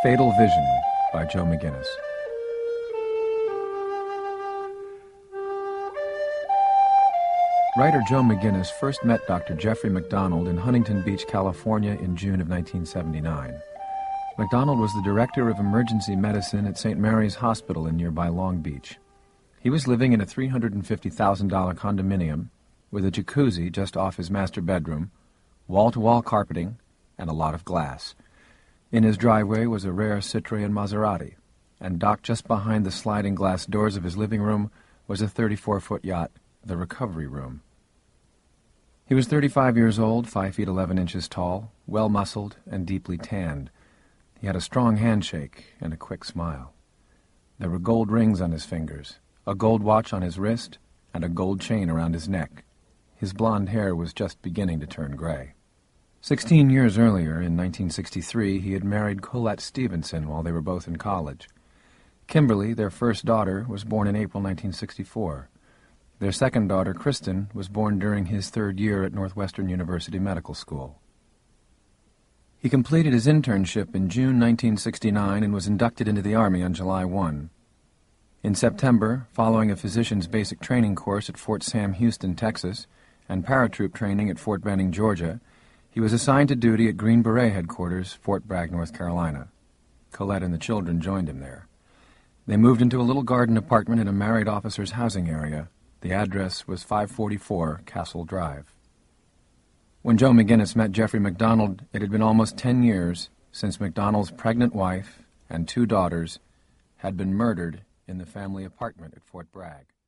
Fatal Vision by Joe McGinnis. Writer Joe McGinnis first met Dr. Jeffrey MacDonald in Huntington Beach, California in June of 1979. MacDonald was the director of emergency medicine at St. Mary's Hospital in nearby Long Beach. He was living in a $350,000 condominium with a jacuzzi just off his master bedroom, wall-to-wall carpeting, and a lot of glass. In his driveway was a rare Citroen Maserati, and docked just behind the sliding glass doors of his living room was a 34-foot yacht, the Recovery Room. He was 35 years old, 5 feet 11 inches tall, well-muscled, and deeply tanned. He had a strong handshake and a quick smile. There were gold rings on his fingers, a gold watch on his wrist, and a gold chain around his neck. His blond hair was just beginning to turn gray. 16 years earlier, in 1963, he had married Colette Stevenson while they were both in college. Kimberly, their first daughter, was born in April 1964. Their second daughter, Kristen, was born during his third year at Northwestern University Medical School. He completed his internship in June 1969 and was inducted into the Army on July 1. In September, following a physician's basic training course at Fort Sam Houston, Texas, and paratroop training at Fort Benning, Georgia, he was assigned to duty at Green Beret headquarters, Fort Bragg, North Carolina. Colette and the children joined him there. They moved into a little garden apartment in a married officer's housing area. The address was 544 Castle Drive. When Joe McGinnis met Jeffrey MacDonald, it had been almost 10 years since MacDonald's pregnant wife and 2 daughters had been murdered in the family apartment at Fort Bragg.